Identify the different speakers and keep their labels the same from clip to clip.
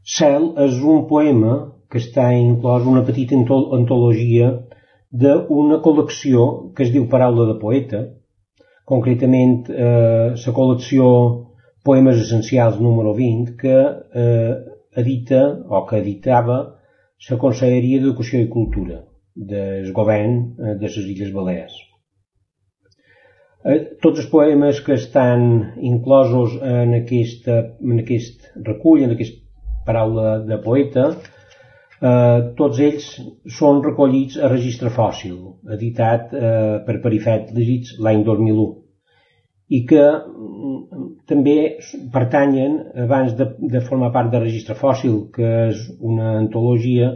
Speaker 1: Cel és un poema que està inclòs una petita antologia d'una col·lecció que es diu Paraula de Poeta, concretament la col·lecció Poemes Essencials número 20 que editava la Conselleria d'Educació i Cultura del govern de les Illes Balears. Tots els poemes que estan inclosos en aquest recull, en aquesta paraula de poeta, tots ells són recollits a Registre Fòssil, editat per Perifet Llegits l'any 2001, i que també pertanyen, abans de formar part del Registre Fòssil, que és una antologia,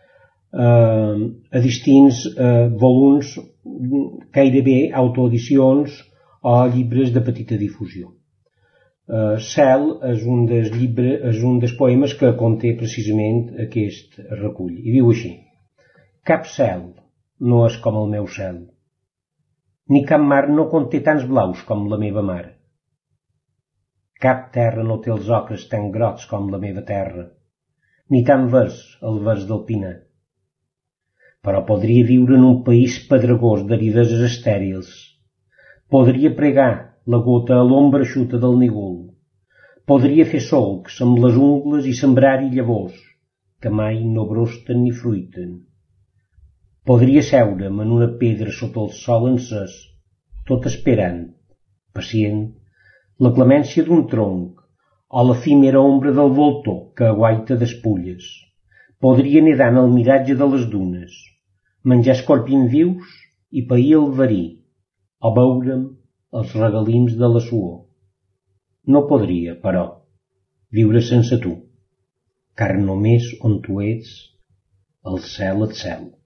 Speaker 1: a distints volums, gairebé autoedicions o llibres de petita difusió. Cel és un dels poemes que conté precisament aquest recull, i diu així: cap cel no és com el meu cel, ni cap mar no conté tants blaus com la meva mar. Cap terra no té els ocres tan grocs com la meva terra, ni tan vers el vers del pinar. Però podria viure en un país pedregós d'arideses estèrils. Podria pregar la gota a l'ombra eixuta del nígol. Podria fer solcs amb les ungles i sembrar-hi llavors, que mai no brosten ni fruiten. Podria seure'm en una pedra sota el sol encès, tot esperant, pacient, la clemència d'un tronc o l'efímera ombra del voltor que aguaita despulles. Podria nedar en el miratge de les dunes, menjar escorpins vius i pair el verí, o veure'm els regalims de la suor. No podria, però, viure sense tu, car només on tu ets, el cel et cel.